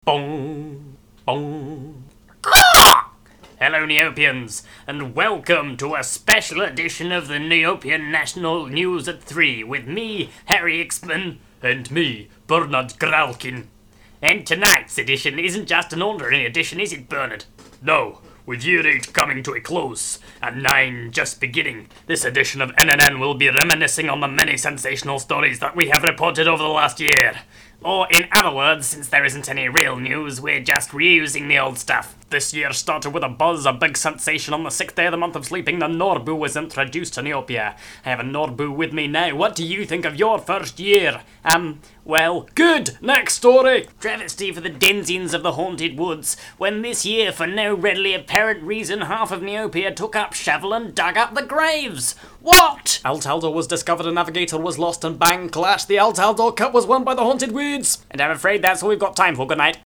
Bong, bong. Caw! Hello, Neopians, and welcome to a special edition of the Neopian National News at 3 with me, Harry Ixman, and me, Bernard Gralkin. And tonight's edition isn't just an ordinary edition, is it, Bernard? No, with year 8 coming to a close, and 9 just beginning, this edition of NNN will be reminiscing on the many sensational stories that we have reported over the last year. Or, in other words, since there isn't any real news, we're just reusing the old stuff. This year started with a buzz, a big sensation. On the 6th day of the month of sleeping, the Norbu was introduced to Neopia. I have a Norbu with me now. What do you think of your first year? Well, good! Next story! Travesty for the denizens of the haunted woods, when this year, for no readily apparent reason, half of Neopia took up shovel and dug up the graves. What? Altaldor was discovered, a navigator was lost, and bang, clash, the Altaldor Cup was won by the haunted weeds. And I'm afraid that's all we've got time for. Good night.